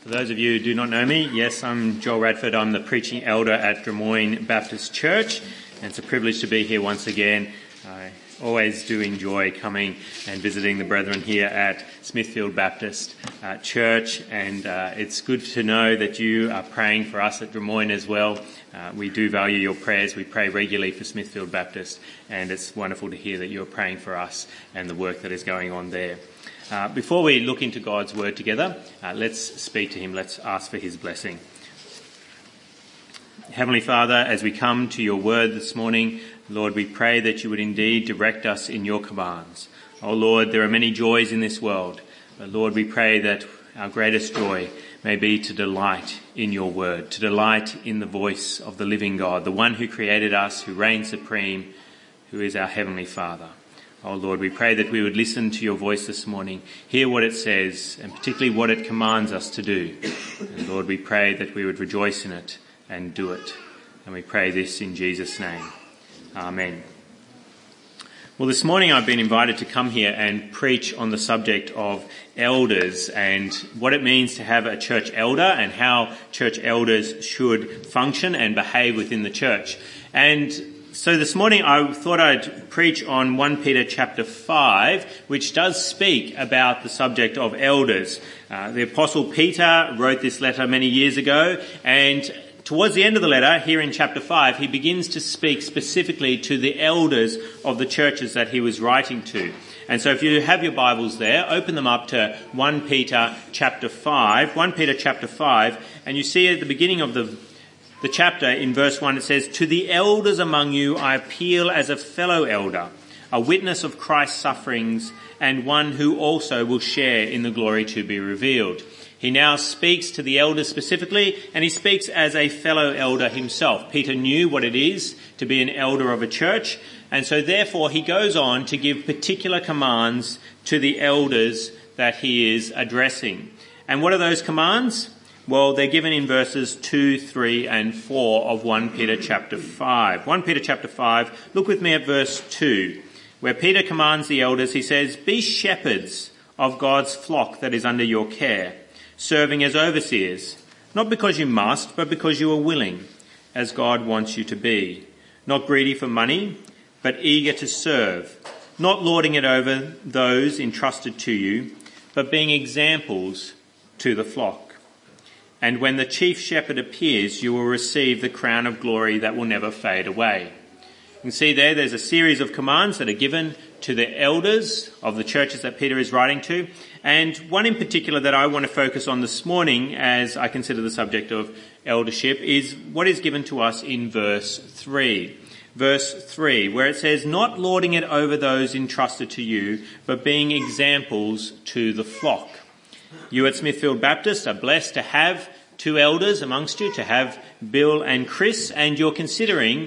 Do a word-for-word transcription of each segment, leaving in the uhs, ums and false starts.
For those of you who do not know me, yes, I'm Joel Radford. I'm the preaching elder at Drummoyne Baptist Church, and it's a privilege to be here once again. I always do enjoy coming and visiting the brethren here at Smithfield Baptist uh, Church, and uh, it's good to know that you are praying for us at Drummoyne as well. Uh, we do value your prayers. We pray regularly for Smithfield Baptist, and it's wonderful to hear that you're praying for us and the work that is going on there. Uh, before we look into God's word together, uh, let's speak to him. Let's ask for his blessing. Heavenly Father, as we come to your word this morning, Lord, we pray that you would indeed direct us in your commands. Oh Lord, there are many joys in this world, but Lord, we pray that our greatest joy may be to delight in your word, to delight in the voice of the living God, the one who created us, who reigns supreme, who is our Heavenly Father. Oh Lord, we pray that we would listen to your voice this morning, hear what it says, and particularly what it commands us to do. And Lord, we pray that we would rejoice in it and do it. And we pray this in Jesus' name. Amen. Well, this morning I've been invited to come here and preach on the subject of elders and what it means to have a church elder and how church elders should function and behave within the church. And so this morning I thought I'd preach on First Peter chapter five, which does speak about the subject of elders. Uh, the Apostle Peter wrote this letter many years ago, and towards the end of the letter, here in chapter five, he begins to speak specifically to the elders of the churches that he was writing to. And so if you have your Bibles there, open them up to First Peter chapter five, First Peter chapter five, and you see at the beginning of the The chapter in verse one, it says, "To the elders among you I appeal as a fellow elder, a witness of Christ's sufferings, and one who also will share in the glory to be revealed." He now speaks to the elders specifically, and he speaks as a fellow elder himself. Peter knew what it is to be an elder of a church, and so therefore he goes on to give particular commands to the elders that he is addressing. And what are those commands? Well, they're given in verses two, three and four of First Peter chapter five. First Peter chapter five, look with me at verse two, where Peter commands the elders. He says, "Be shepherds of God's flock that is under your care, serving as overseers, not because you must, but because you are willing, as God wants you to be, not greedy for money, but eager to serve, not lording it over those entrusted to you, but being examples to the flock. And when the chief shepherd appears, you will receive the crown of glory that will never fade away." You can see there, there's a series of commands that are given to the elders of the churches that Peter is writing to. And one in particular that I want to focus on this morning as I consider the subject of eldership is what is given to us in verse three. Verse three, where it says, "Not lording it over those entrusted to you, but being examples to the flock." You at Smithfield Baptist are blessed to have two elders amongst you, to have Bill and Chris, and you're considering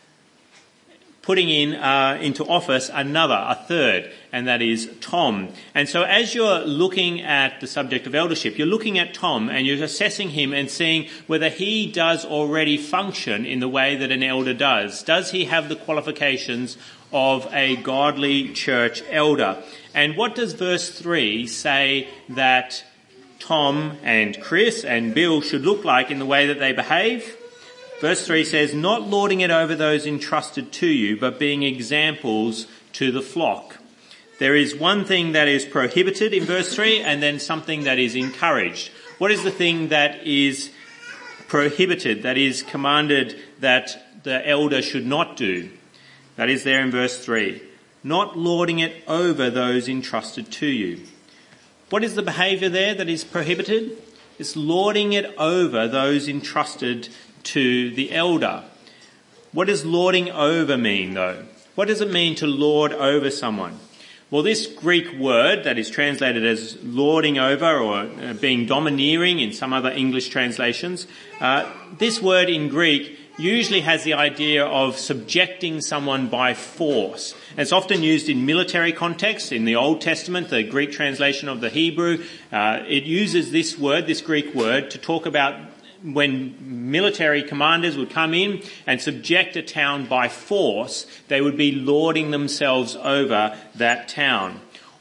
putting in uh, into office another, a third, and that is Tom. And so as you're looking at the subject of eldership, you're looking at Tom and you're assessing him and seeing whether he does already function in the way that an elder does. Does he have the qualifications of a godly church elder? And what does verse three say that Tom and Chris and Bill should look like in the way that they behave? Verse three says, "Not lording it over those entrusted to you, but being examples to the flock." There is one thing that is prohibited in verse three and then something that is encouraged. What is the thing that is prohibited, that is commanded that the elder should not do? That is there in verse three. Not lording it over those entrusted to you. What is the behaviour there that is prohibited? It's lording it over those entrusted to the elder. What does lording over mean, though? What does it mean to lord over someone? Well, this Greek word that is translated as lording over or uh, being domineering in some other English translations, uh, this word in Greek usually has the idea of subjecting someone by force. And it's often used in military contexts. In the Old Testament, the Greek translation of the Hebrew, uh, it uses this word, this Greek word, to talk about when military commanders would come in and subject a town by force, they would be lording themselves over that town.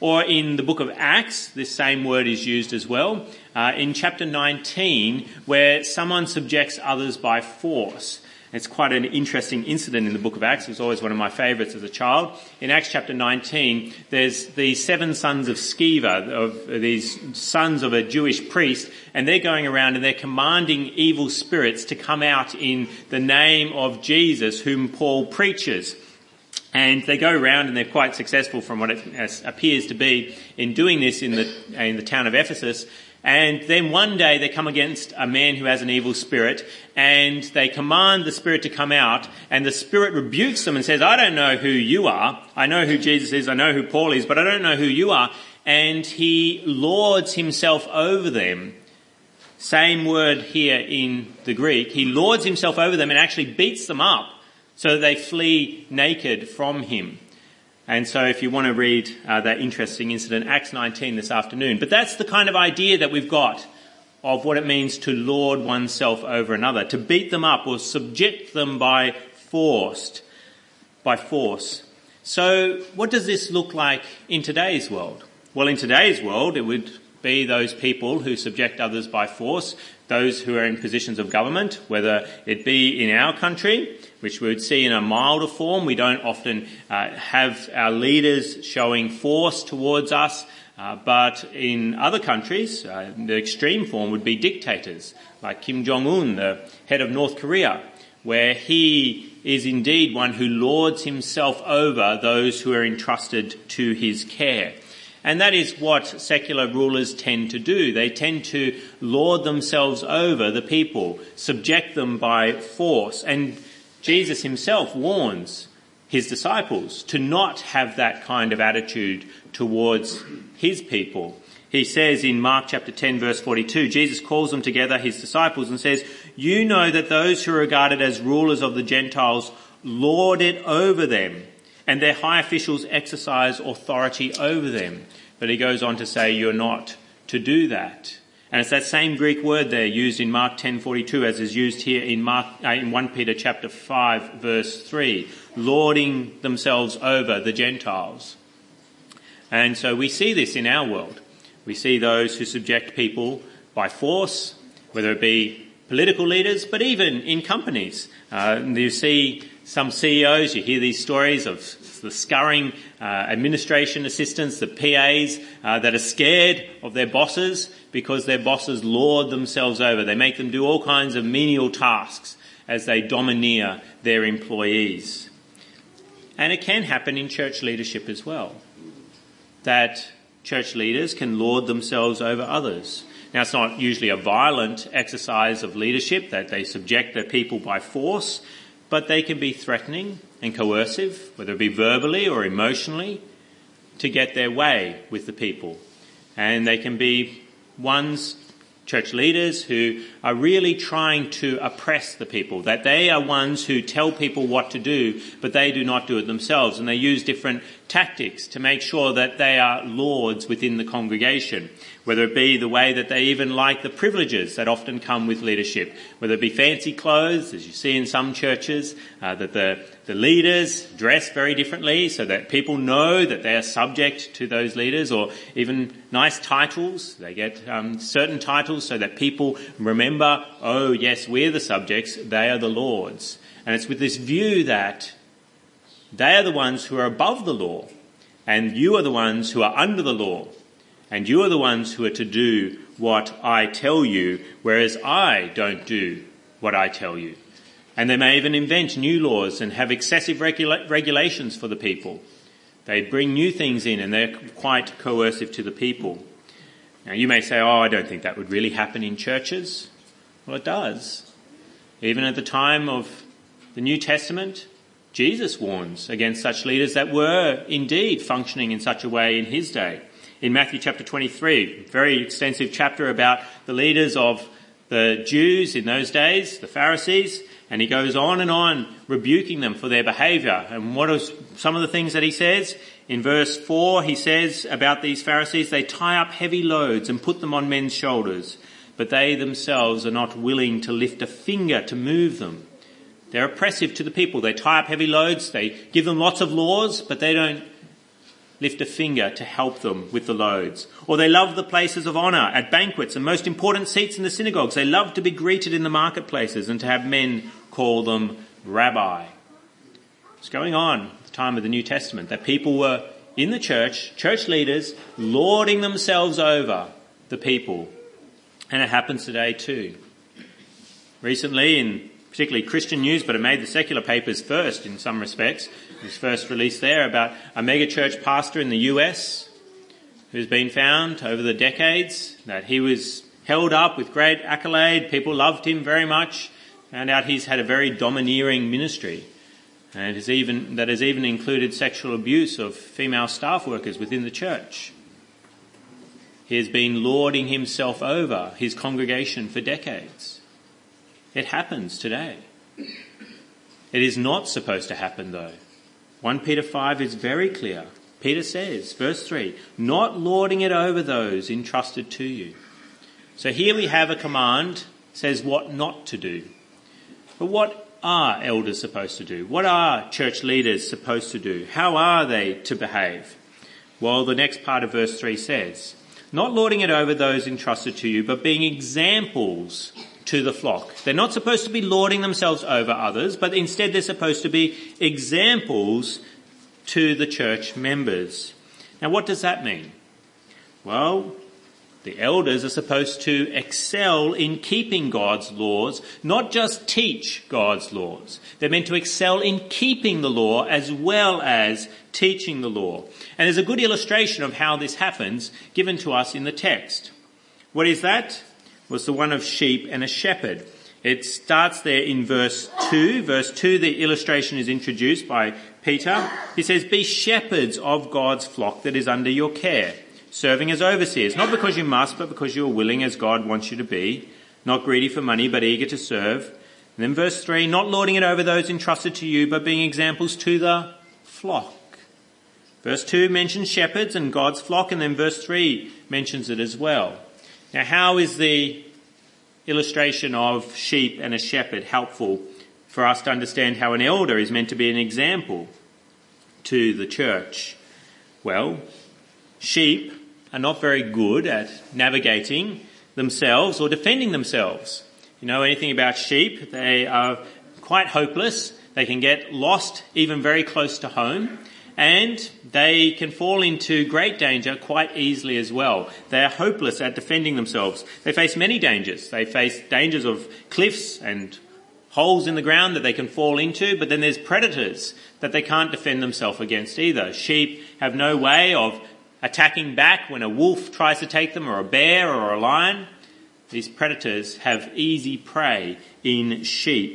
Or in the book of Acts, this same word is used as well. Uh, in chapter nineteen, where someone subjects others by force. It's quite an interesting incident in the book of Acts. It was always one of my favourites as a child. In Acts chapter nineteen, there's the seven sons of Sceva, of these sons of a Jewish priest, and they're going around and they're commanding evil spirits to come out in the name of Jesus, whom Paul preaches. And they go around and they're quite successful from what it appears to be in doing this in the, in the town of Ephesus. And then one day they come against a man who has an evil spirit and they command the spirit to come out, and the spirit rebukes them and says, I don't know who you are. I know who Jesus is. I know who Paul is, but I don't know who you are. And he lords himself over them. Same word here in the Greek. He lords himself over them and actually beats them up so that they flee naked from him. And so if you want to read uh, that interesting incident, Acts nineteen this afternoon. But that's the kind of idea that we've got of what it means to lord oneself over another, to beat them up or subject them by forced, by force. So what does this look like in today's world? Well, in today's world, it would be those people who subject others by force, those who are in positions of government, whether it be in our country, which we would see in a milder form. We don't often uh, have our leaders showing force towards us, uh, but in other countries, uh, the extreme form would be dictators, like Kim Jong-un, the head of North Korea, where he is indeed one who lords himself over those who are entrusted to his care. And that is what secular rulers tend to do. They tend to lord themselves over the people, subject them by force. And Jesus himself warns his disciples to not have that kind of attitude towards his people. He says in Mark chapter ten verse forty-two, Jesus calls them together, his disciples, and says, you know that those who are regarded as rulers of the Gentiles lord it over them, and their high officials exercise authority over them. But he goes on to say you're not to do that. And it's that same Greek word there used in Mark ten forty-two as is used here in Mark uh, in First Peter chapter five verse three, lording themselves over the Gentiles. And so we see this in our world. We see those who subject people by force, whether it be political leaders, but even in companies. Uh, you see some C E Os, you hear these stories of the scurrying uh, administration assistants, the P As, uh, that are scared of their bosses because their bosses lord themselves over. They make them do all kinds of menial tasks as they domineer their employees. And it can happen in church leadership as well, that church leaders can lord themselves over others. Now, it's not usually a violent exercise of leadership that they subject their people by force, but they can be threatening and coercive, whether it be verbally or emotionally, to get their way with the people. And they can be ones, church leaders, who are really trying to oppress the people, that they are ones who tell people what to do, but they do not do it themselves. And they use different tactics to make sure that they are lords within the congregation, whether it be the way that they even like the privileges that often come with leadership, whether it be fancy clothes, as you see in some churches, uh, that the, the leaders dress very differently so that people know that they are subject to those leaders, or even nice titles. They get um, certain titles so that people remember, oh yes, we're the subjects, they are the lords. And it's with this view that they are the ones who are above the law, and you are the ones who are under the law. And you are the ones who are to do what I tell you, whereas I don't do what I tell you. And they may even invent new laws and have excessive regula- regulations for the people. They bring new things in and they're quite coercive to the people. Now you may say, oh, I don't think that would really happen in churches. Well, it does. Even at the time of the New Testament, Jesus warns against such leaders that were indeed functioning in such a way in his day. In Matthew chapter twenty-three, very extensive chapter about the leaders of the Jews in those days, the Pharisees, and he goes on and on rebuking them for their behaviour. And what are some of the things that he says? In verse four, he says about these Pharisees, they tie up heavy loads and put them on men's shoulders, but they themselves are not willing to lift a finger to move them. They're oppressive to the people. They tie up heavy loads, they give them lots of laws, but they don't lift a finger to help them with the loads. Or they love the places of honour at banquets and most important seats in the synagogues. They love to be greeted in the marketplaces and to have men call them rabbi. It's going on at the time of the New Testament that people were in the church, church leaders, lording themselves over the people. And it happens today too. Recently, in particularly Christian news, but it made the secular papers first in some respects. It was first released there about a mega church pastor in the U S who's been found over the decades that he was held up with great accolade. People loved him very much. Found out he's had a very domineering ministry, and has even that has even included sexual abuse of female staff workers within the church. He has been lording himself over his congregation for decades. It happens today. It is not supposed to happen though. First Peter five is very clear. Peter says, verse three, not lording it over those entrusted to you. So here we have a command, says what not to do. But what are elders supposed to do? What are church leaders supposed to do? How are they to behave? Well, the next part of verse three says, not lording it over those entrusted to you, but being examples to the flock. They're not supposed to be lording themselves over others, but instead they're supposed to be examples to the church members. Now, what does that mean? Well, the elders are supposed to excel in keeping God's laws, not just teach God's laws. They're meant to excel in keeping the law as well as teaching the law. And there's a good illustration of how this happens given to us in the text. What is that? Was the one of sheep and a shepherd. It starts there in verse two. Verse two, the illustration is introduced by Peter. He says, be shepherds of God's flock that is under your care, serving as overseers, not because you must, but because you are willing as God wants you to be, not greedy for money, but eager to serve. And then verse three, not lording it over those entrusted to you, but being examples to the flock. Verse two mentions shepherds and God's flock, and then verse three mentions it as well. Now, how is the illustration of sheep and a shepherd helpful for us to understand how an elder is meant to be an example to the church? Well, sheep are not very good at navigating themselves or defending themselves. You know anything about sheep? They are quite hopeless. They can get lost even very close to home. And they can fall into great danger quite easily as well. They are hopeless at defending themselves. They face many dangers. They face dangers of cliffs and holes in the ground that they can fall into, but then there's predators that they can't defend themselves against either. Sheep have no way of attacking back when a wolf tries to take them, or a bear or a lion. These predators have easy prey in sheep.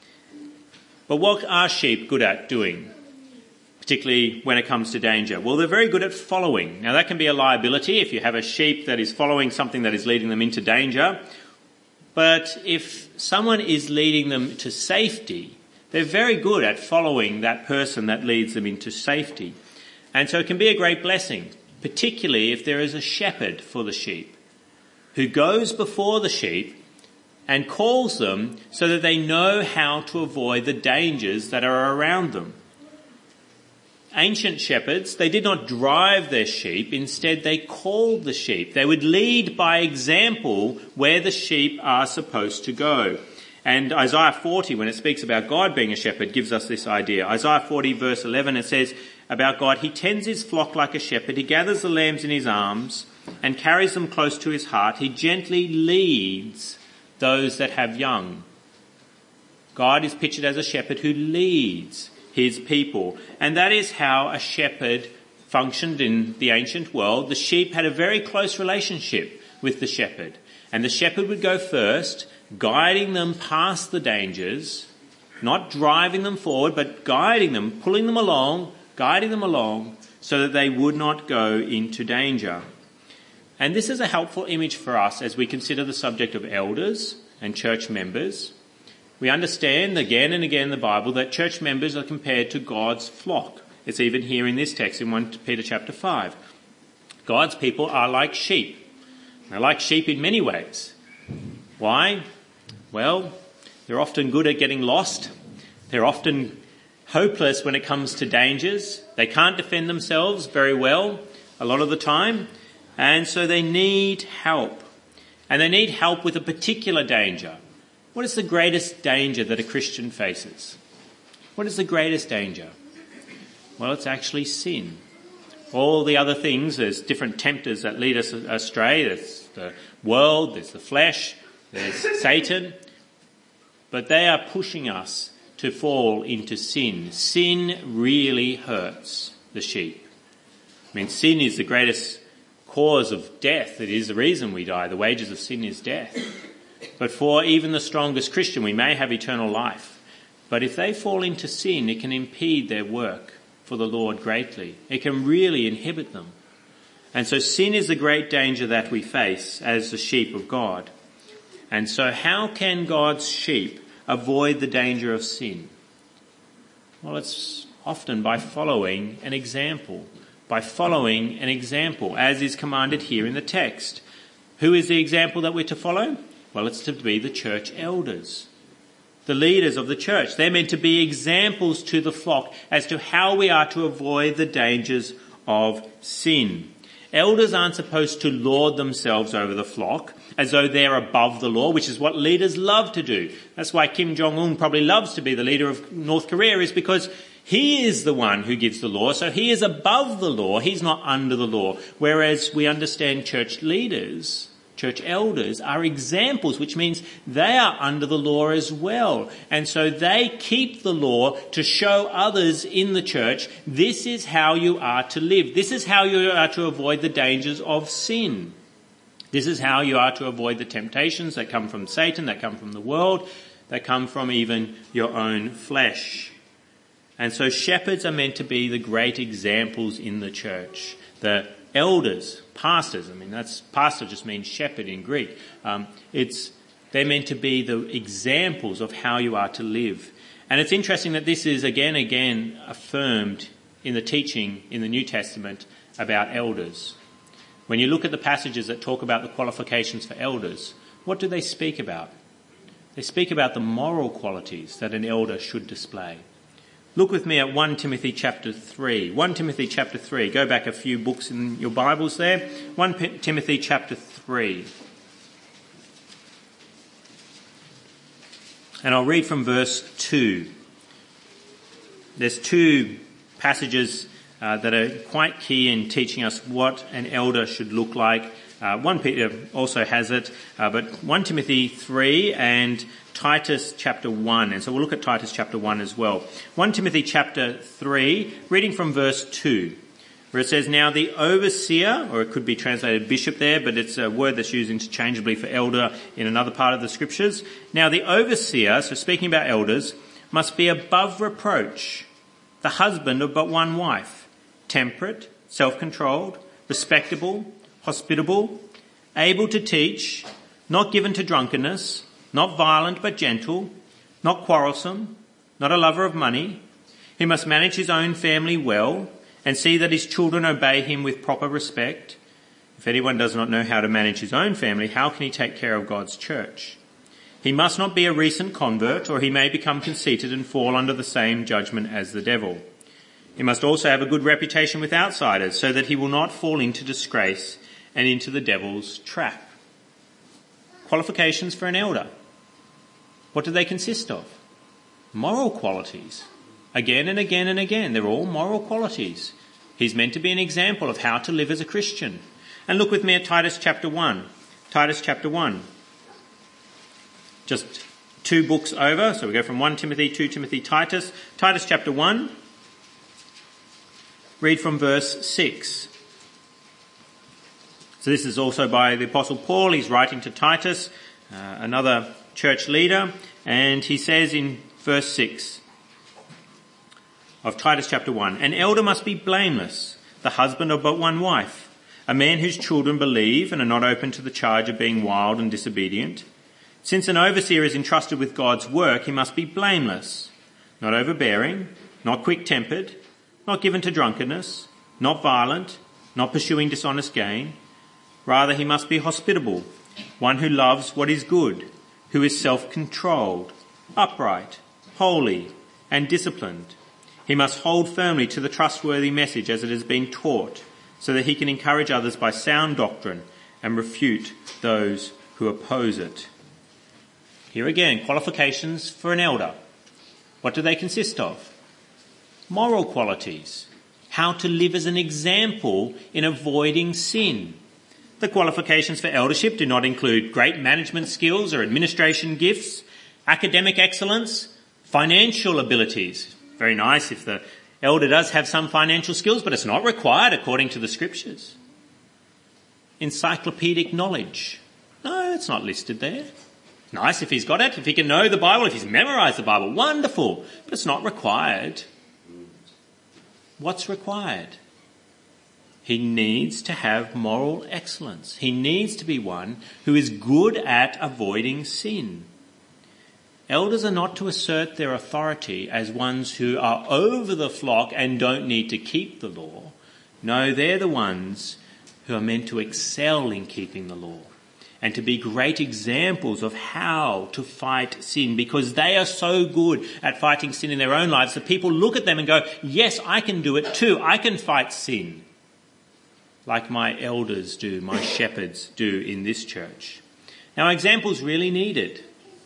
But what are sheep good at doing, particularly when it comes to danger? Well, they're very good at following. Now, that can be a liability if you have a sheep that is following something that is leading them into danger. But if someone is leading them to safety, they're very good at following that person that leads them into safety. And so it can be a great blessing, particularly if there is a shepherd for the sheep who goes before the sheep and calls them so that they know how to avoid the dangers that are around them. Ancient shepherds, they did not drive their sheep. Instead, they called the sheep. They would lead by example where the sheep are supposed to go. And Isaiah forty, when it speaks about God being a shepherd, gives us this idea. Isaiah forty verse eleven, it says about God, he tends his flock like a shepherd. He gathers the lambs in his arms and carries them close to his heart. He gently leads those that have young. God is pictured as a shepherd who leads his people. And that is how a shepherd functioned in the ancient world. The sheep had a very close relationship with the shepherd. And the shepherd would go first, guiding them past the dangers, not driving them forward, but guiding them, pulling them along, guiding them along, so that they would not go into danger. And this is a helpful image for us as we consider the subject of elders and church members. We understand again and again in the Bible that church members are compared to God's flock. It's even here in this text in First Peter chapter five. God's people are like sheep. They're like sheep in many ways. Why? Well, they're often good at getting lost. They're often hopeless when it comes to dangers. They can't defend themselves very well a lot of the time, and so they need help. And they need help with a particular danger. What is the greatest danger that a Christian faces? What is the greatest danger? Well, it's actually sin. All the other things, there's different tempters that lead us astray. There's the world, there's the flesh, there's Satan. But they are pushing us to fall into sin. Sin really hurts the sheep. I mean, sin is the greatest cause of death. It is the reason we die. The wages of sin is death. But for even the strongest Christian, we may have eternal life. But if they fall into sin, it can impede their work for the Lord greatly. It can really inhibit them. And so sin is the great danger that we face as the sheep of God. And so how can God's sheep avoid the danger of sin? Well, it's often by following an example. By following an example, as is commanded here in the text. Who is the example that we're to follow? Well, it's to be the church elders. The leaders of the church. They're meant to be examples to the flock as to how we are to avoid the dangers of sin. Elders aren't supposed to lord themselves over the flock as though they're above the law, which is what leaders love to do. That's why Kim Jong-un probably loves to be the leader of North Korea, is because he is the one who gives the law. So he is above the law. He's not under the law. Whereas we understand church leaders, church elders are examples, which means they are under the law as well. And so they keep the law to show others in the church, this is how you are to live. This is how you are to avoid the dangers of sin. This is how you are to avoid the temptations that come from Satan, that come from the world, that come from even your own flesh. And so shepherds are meant to be the great examples in the church. The elders, pastors, I mean, that's pastor just means shepherd in Greek. Um, it's they're meant to be the examples of how you are to live. And it's interesting that this is again again affirmed in the teaching in the New Testament about elders. When you look at the passages that talk about the qualifications for elders, what do they speak about? They speak about the moral qualities that an elder should display. Look with me at First Timothy chapter three. First Timothy chapter three. Go back a few books in your Bibles there. First Timothy chapter three. And I'll read from verse two. There's two passages uh, that are quite key in teaching us what an elder should look like. Uh, one Peter also has it, uh, but First Timothy three and Titus chapter one. And so we'll look at Titus chapter one as well. First Timothy chapter three, reading from verse two, where it says, "Now the overseer," or it could be translated bishop there, but it's a word that's used interchangeably for elder in another part of the scriptures. "Now the overseer," so speaking about elders, "must be above reproach, the husband of but one wife, temperate, self-controlled, respectable, hospitable, able to teach, not given to drunkenness, not violent but gentle, not quarrelsome, not a lover of money. He must manage his own family well and see that his children obey him with proper respect. If anyone does not know how to manage his own family, how can he take care of God's church? He must not be a recent convert, or he may become conceited and fall under the same judgment as the devil. He must also have a good reputation with outsiders, so that he will not fall into disgrace and into the devil's trap." Qualifications for an elder. What do they consist of? Moral qualities. Again and again and again, they're all moral qualities. He's meant to be an example of how to live as a Christian. And look with me at Titus chapter one. Titus chapter one. Just two books over, so we go from First Timothy, Second Timothy, Titus. Titus chapter one. Read from verse six. So this is also by the Apostle Paul. He's writing to Titus, uh, another church leader, and he says in verse six of Titus chapter one, "An elder must be blameless, the husband of but one wife, a man whose children believe and are not open to the charge of being wild and disobedient. Since an overseer is entrusted with God's work, he must be blameless, not overbearing, not quick-tempered, not given to drunkenness, not violent, not pursuing dishonest gain. Rather, he must be hospitable, one who loves what is good, who is self-controlled, upright, holy, and disciplined. He must hold firmly to the trustworthy message as it has been taught, so that he can encourage others by sound doctrine and refute those who oppose it. Here again, qualifications for an elder. What do they consist of? Moral qualities. How to live as an example in avoiding sin. The qualifications for eldership do not include great management skills or administration gifts, academic excellence, financial abilities. Very nice if the elder does have some financial skills, but it's not required according to the scriptures. Encyclopedic knowledge. No, it's not listed there. Nice if he's got it, if he can know the Bible, if he's memorized the Bible, wonderful, but it's not required. What's required? He needs to have moral excellence. He needs to be one who is good at avoiding sin. Elders are not to assert their authority as ones who are over the flock and don't need to keep the law. No, they're the ones who are meant to excel in keeping the law and to be great examples of how to fight sin, because they are so good at fighting sin in their own lives that people look at them and go, yes, I can do it too. I can fight sin like my elders do, my shepherds do in this church. Now, examples really needed.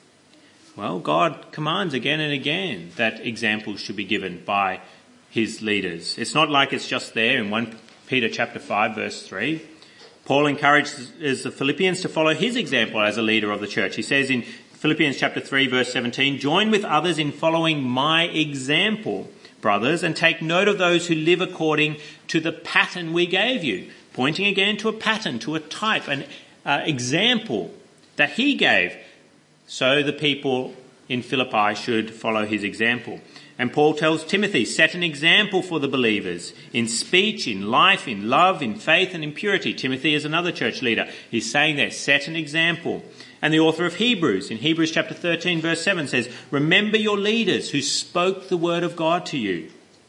Well, God commands again and again that examples should be given by his leaders. It's not like it's just there in First Peter chapter five verse three. Paul encourages the Philippians to follow his example as a leader of the church. He says in Philippians chapter three verse seventeen, join with others in following my example, brothers, and take note of those who live according to the pattern we gave you. Pointing again to a pattern, to a type, an uh, example that he gave. So the people in Philippi should follow his example. And Paul tells Timothy, set an example for the believers in speech, in life, in love, in faith and in purity. Timothy is another church leader. He's saying there, set an example. And the author of Hebrews, in Hebrews chapter thirteen verse seven says, remember your leaders who spoke the word of God to you.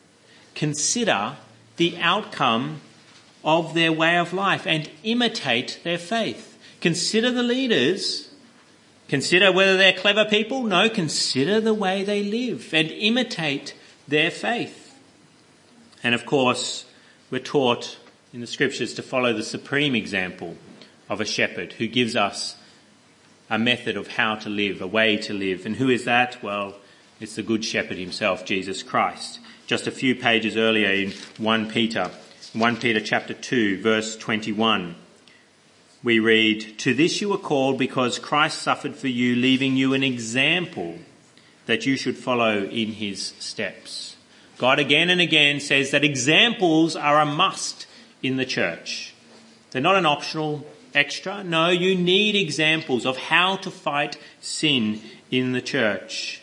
Consider the outcome of their way of life and imitate their faith. Consider the leaders. Consider whether they're clever people. No, consider the way they live and imitate their faith. And of course, we're taught in the scriptures to follow the supreme example of a shepherd who gives us a method of how to live, a way to live. And who is that? Well, it's the good shepherd himself, Jesus Christ. Just a few pages earlier in First Peter, First Peter chapter two, verse twenty-one. We read, to this you were called because Christ suffered for you, leaving you an example that you should follow in his steps. God again and again says that examples are a must in the church. They're not an optional extra. No, you need examples of how to fight sin in the church.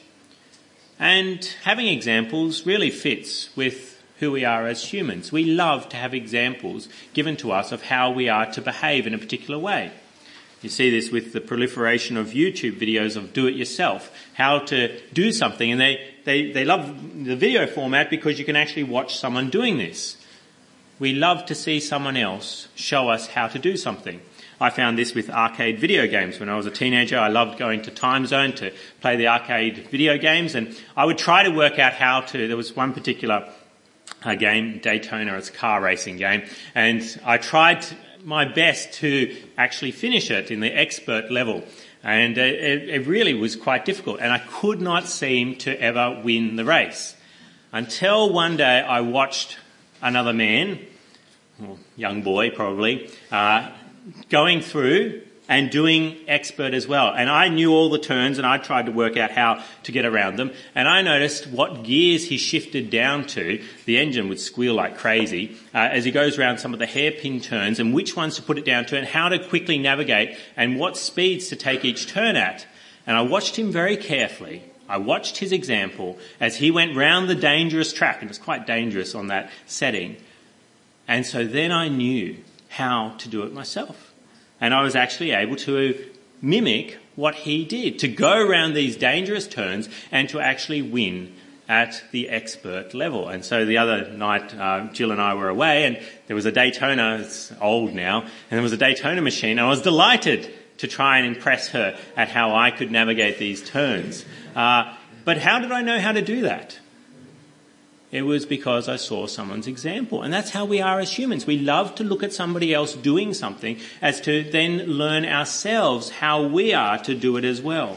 And having examples really fits with who we are as humans. We love to have examples given to us of how we are to behave in a particular way. You see this with the proliferation of YouTube videos of do-it-yourself, how to do something. And they, they, they love the video format because you can actually watch someone doing this. We love to see someone else show us how to do something. I found this with arcade video games. When I was a teenager, I loved going to Time Zone to play the arcade video games. And I would try to work out how to, there was one particular a game, Daytona, it's a car racing game, and I tried my best to actually finish it in the expert level, and it, it really was quite difficult, and I could not seem to ever win the race until one day I watched another man, or young boy probably, uh, going through and doing expert as well. And I knew all the turns and I tried to work out how to get around them. And I noticed what gears he shifted down to. The engine would squeal like crazy uh, as he goes around some of the hairpin turns, and which ones to put it down to and how to quickly navigate and what speeds to take each turn at. And I watched him very carefully. I watched his example as he went round the dangerous track, and it was quite dangerous on that setting. And so then I knew how to do it myself. And I was actually able to mimic what he did, to go around these dangerous turns and to actually win at the expert level. And so the other night, uh, Jill and I were away, and there was a Daytona, it's old now, and there was a Daytona machine, and I was delighted to try and impress her at how I could navigate these turns. Uh, but how did I know how to do that? It was because I saw someone's example. And that's how we are as humans. We love to look at somebody else doing something as to then learn ourselves how we are to do it as well.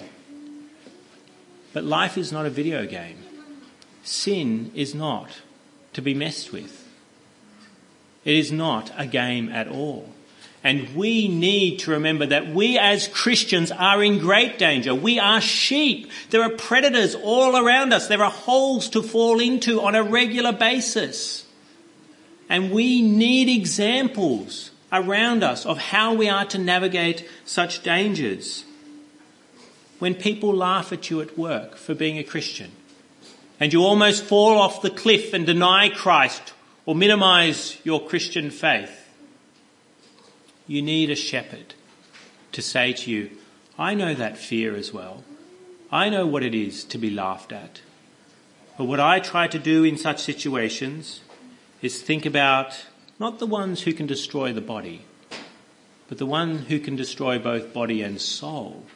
But life is not a video game. Sin is not to be messed with. It is not a game at all. And we need to remember that we as Christians are in great danger. We are sheep. There are predators all around us. There are holes to fall into on a regular basis. And we need examples around us of how we are to navigate such dangers. When people laugh at you at work for being a Christian, and you almost fall off the cliff and deny Christ or minimize your Christian faith, you need a shepherd to say to you, I know that fear as well. I know what it is to be laughed at. But what I try to do in such situations is think about not the ones who can destroy the body, but the one who can destroy both body and soul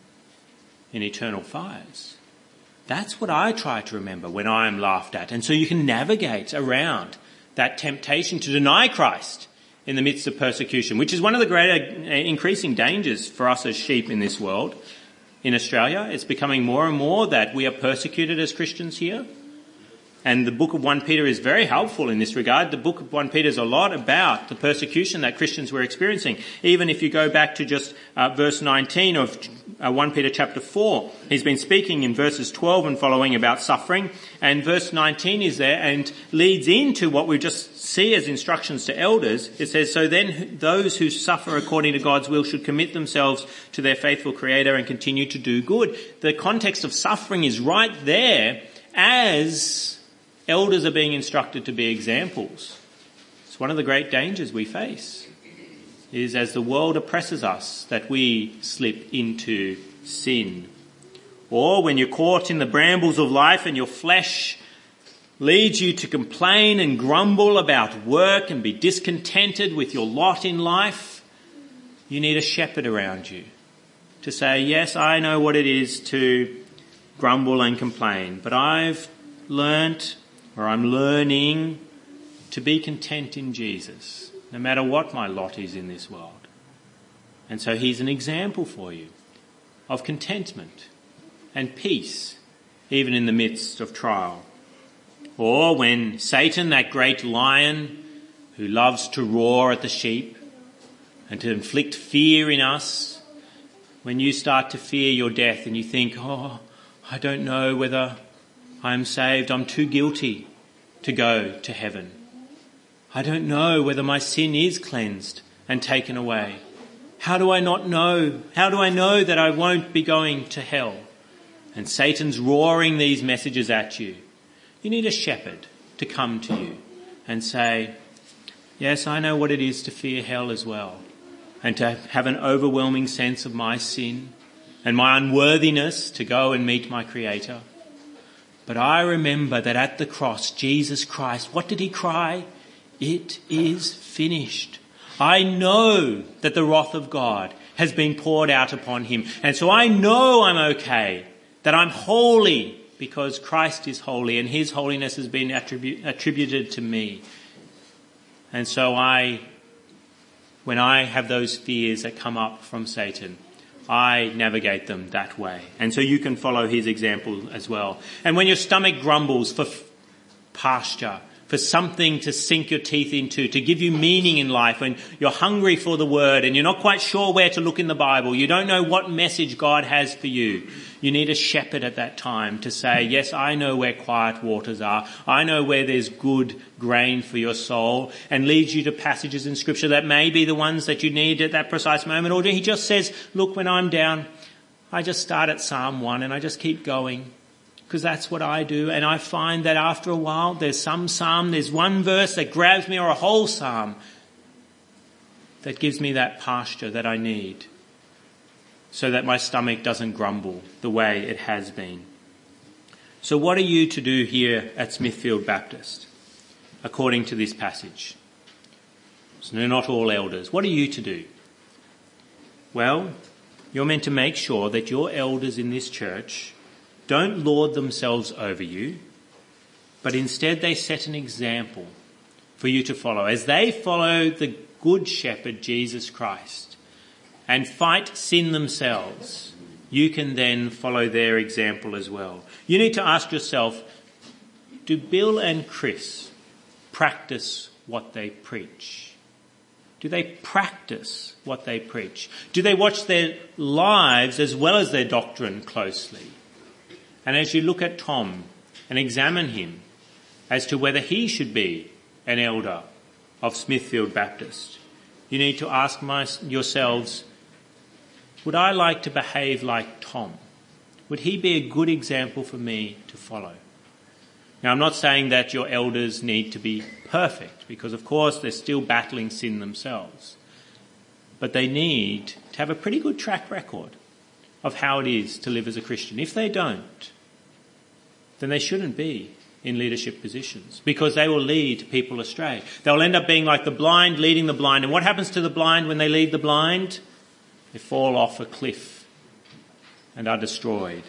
in eternal fires. That's what I try to remember when I am laughed at. And so you can navigate around that temptation to deny Christ in the midst of persecution, which is one of the greater increasing dangers for us as sheep in this world. In Australia, it's becoming more and more that we are persecuted as Christians here. And the book of First Peter is very helpful in this regard. The book of First Peter is a lot about the persecution that Christians were experiencing. Even if you go back to just uh, verse nineteen of uh, First Peter chapter four, he's been speaking in verses twelve and following about suffering. And verse nineteen is there and leads into what we just see as instructions to elders. It says, so then those who suffer according to God's will should commit themselves to their faithful Creator and continue to do good. The context of suffering is right there as elders are being instructed to be examples. It's one of the great dangers we face, is as the world oppresses us, that we slip into sin. Or when you're caught in the brambles of life and your flesh leads you to complain and grumble about work and be discontented with your lot in life, you need a shepherd around you to say, yes, I know what it is to grumble and complain, but I've learnt or I'm learning to be content in Jesus, no matter what my lot is in this world. And so he's an example for you of contentment and peace, even in the midst of trial. Or when Satan, that great lion who loves to roar at the sheep and to inflict fear in us, when you start to fear your death and you think, oh, I don't know whether I'm saved, I'm too guilty to go to heaven. I don't know whether my sin is cleansed and taken away. How do I not know? How do I know that I won't be going to hell? And Satan's roaring these messages at you. You need a shepherd to come to you and say, yes, I know what it is to fear hell as well, and to have an overwhelming sense of my sin and my unworthiness to go and meet my Creator. But I remember that at the cross, Jesus Christ, what did he cry? It is finished. I know that the wrath of God has been poured out upon him. And so I know I'm okay, that I'm holy because Christ is holy and his holiness has been attribu- attributed to me. And so I, when I have those fears that come up from Satan, I navigate them that way. And so you can follow his example as well. And when your stomach grumbles for f- pasture, for something to sink your teeth into, to give you meaning in life, when you're hungry for the word and you're not quite sure where to look in the Bible, you don't know what message God has for you, you need a shepherd at that time to say, yes, I know where quiet waters are. I know where there's good grain for your soul, and leads you to passages in Scripture that may be the ones that you need at that precise moment. Or he just says, look, when I'm down, I just start at Psalm one and I just keep going, because that's what I do. And I find that after a while, there's some psalm, there's one verse that grabs me, or a whole psalm that gives me that pasture that I need, so that my stomach doesn't grumble the way it has been. So what are you to do here at Smithfield Baptist, according to this passage? So they're not all elders. What are you to do? Well, you're meant to make sure that your elders in this church don't lord themselves over you, but instead they set an example for you to follow. As they follow the good shepherd, Jesus Christ, and fight sin themselves, you can then follow their example as well. You need to ask yourself, do Bill and Chris practice what they preach? Do they practice what they preach? Do they watch their lives as well as their doctrine closely? And as you look at Tom and examine him as to whether he should be an elder of Smithfield Baptist, you need to ask my, yourselves, would I like to behave like Tom? Would he be a good example for me to follow? Now, I'm not saying that your elders need to be perfect, because of course they're still battling sin themselves. But they need to have a pretty good track record of how it is to live as a Christian. If they don't, then they shouldn't be in leadership positions, because they will lead people astray. They'll end up being like the blind leading the blind. And what happens to the blind when they lead the blind? They fall off a cliff and are destroyed.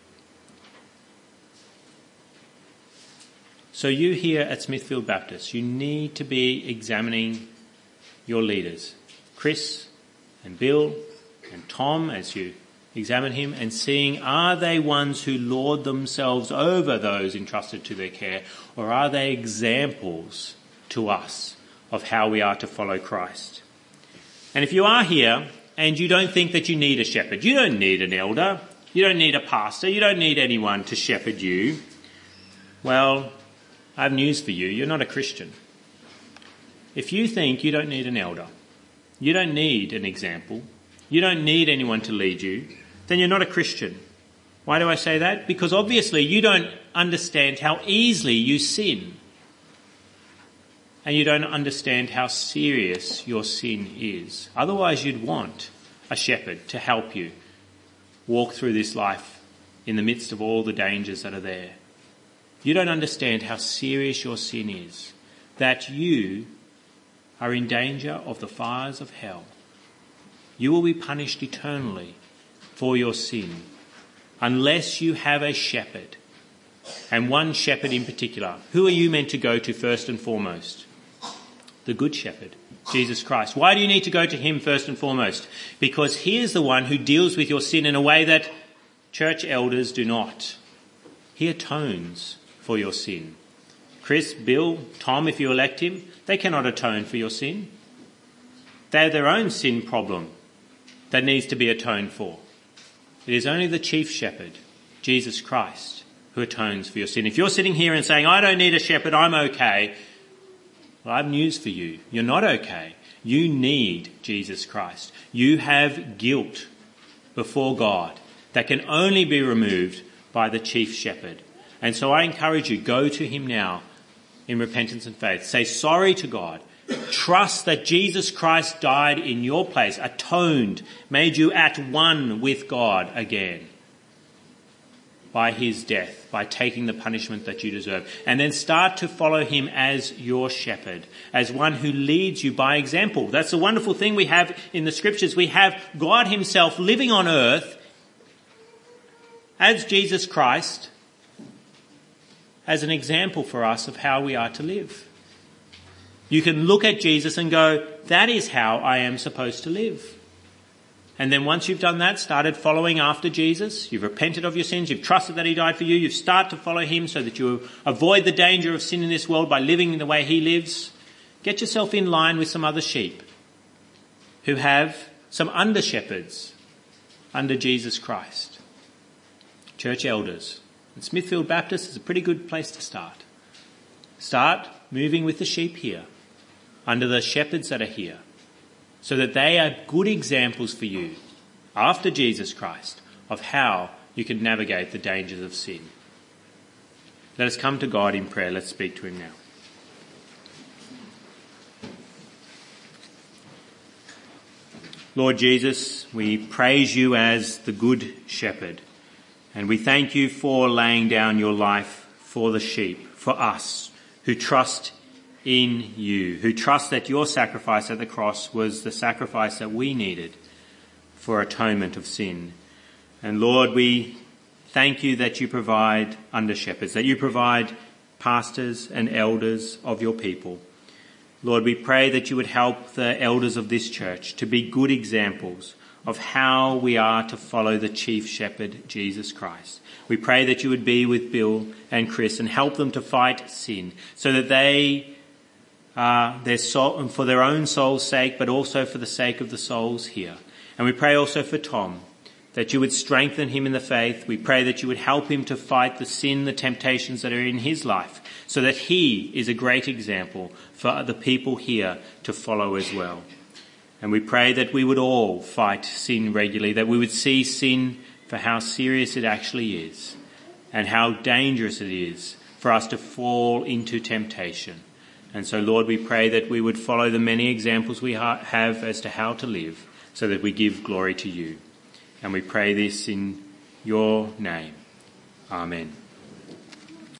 So you here at Smithfield Baptist, you need to be examining your leaders, Chris and Bill and Tom, as you examine him, and seeing, are they ones who lord themselves over those entrusted to their care, or are they examples to us of how we are to follow Christ? And if you are here and you don't think that you need a shepherd, you don't need an elder, you don't need a pastor, you don't need anyone to shepherd you, well, I have news for you. You're not a Christian. If you think you don't need an elder, you don't need an example, you don't need anyone to lead you, then you're not a Christian. Why do I say that? Because obviously you don't understand how easily you sin. And you don't understand how serious your sin is. Otherwise you'd want a shepherd to help you walk through this life in the midst of all the dangers that are there. You don't understand how serious your sin is, that you are in danger of the fires of hell. You will be punished eternally for your sin unless you have a shepherd, and one shepherd in particular. Who are you meant to go to first and foremost? The good shepherd, Jesus Christ. Why do you need to go to him first and foremost? Because he is the one who deals with your sin in a way that church elders do not. He atones for your sin. Chris, Bill, Tom, if you elect him, they cannot atone for your sin. They have their own sin problem that needs to be atoned for. It is only the chief shepherd, Jesus Christ, who atones for your sin. If you're sitting here and saying, I don't need a shepherd, I'm okay, well, I have news for you. You're not okay. You need Jesus Christ. You have guilt before God that can only be removed by the chief shepherd. And so I encourage you, go to him now in repentance and faith. Say sorry to God. Trust that Jesus Christ died in your place, atoned, made you at one with God again by his death, by taking the punishment that you deserve. And then start to follow him as your shepherd, as one who leads you by example. That's the wonderful thing we have in the scriptures. We have God himself living on earth as Jesus Christ, as an example for us of how we are to live. You can look at Jesus and go, that is how I am supposed to live. And then once you've done that, started following after Jesus, you've repented of your sins, you've trusted that he died for you, you've started to follow him so that you avoid the danger of sin in this world by living in the way he lives, get yourself in line with some other sheep who have some under shepherds under Jesus Christ. Church elders. And Smithfield Baptist is a pretty good place to start. Start moving with the sheep here, under the shepherds that are here, so that they are good examples for you, after Jesus Christ, of how you can navigate the dangers of sin. Let us come to God in prayer. Let's speak to him now. Lord Jesus, we praise you as the good shepherd. And we thank you for laying down your life for the sheep, for us who trust in you, who trust that your sacrifice at the cross was the sacrifice that we needed for atonement of sin. And Lord, we thank you that you provide under shepherds, that you provide pastors and elders of your people. Lord, we pray that you would help the elders of this church to be good examples of how we are to follow the chief shepherd, Jesus Christ. We pray that you would be with Bill and Chris and help them to fight sin so that they, uh, their soul, for their own soul's sake, but also for the sake of the souls here. And we pray also for Tom, that you would strengthen him in the faith. We pray that you would help him to fight the sin, the temptations that are in his life, so that he is a great example for the people here to follow as well. And we pray that we would all fight sin regularly, that we would see sin for how serious it actually is and how dangerous it is for us to fall into temptation. And so, Lord, we pray that we would follow the many examples we ha- have as to how to live so that we give glory to you. And we pray this in your name. Amen.